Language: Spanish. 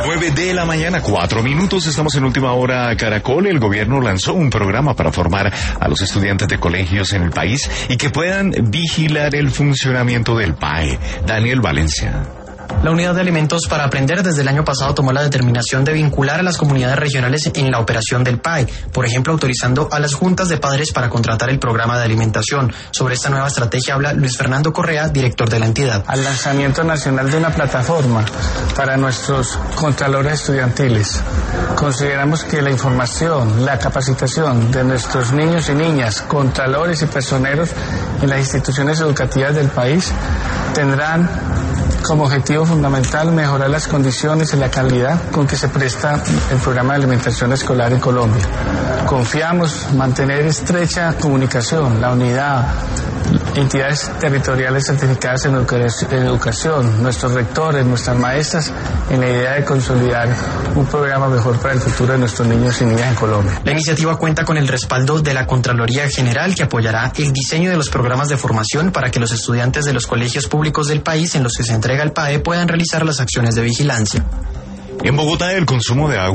9:04 a.m. Estamos en Última Hora Caracol. El gobierno lanzó un programa para formar a los estudiantes de colegios en el país y que puedan vigilar el funcionamiento del PAE. Daniel Valencia. La Unidad de Alimentos para Aprender desde el año pasado tomó la determinación de vincular a las comunidades regionales en la operación del PAE, por ejemplo, autorizando a las juntas de padres para contratar el programa de alimentación. Sobre esta nueva estrategia habla Luis Fernando Correa, director de la entidad. Al lanzamiento nacional de una plataforma para nuestros contralores estudiantiles. Consideramos que la información, la capacitación de nuestros niños y niñas, contralores y personeros en las instituciones educativas del país tendrán como objetivo fundamental mejorar las condiciones y la calidad con que se presta el programa de alimentación escolar en Colombia. Confiamos mantener estrecha comunicación, la unidad, entidades territoriales certificadas en educación, nuestros rectores, nuestras maestras, en la idea de consolidar un programa mejor para el futuro de nuestros niños y niñas en Colombia. La iniciativa cuenta con el respaldo de la Contraloría General, que apoyará el diseño de los programas de formación para que los estudiantes de los colegios públicos del país en los que se entrega el PAE puedan realizar las acciones de vigilancia. En Bogotá, el consumo de agua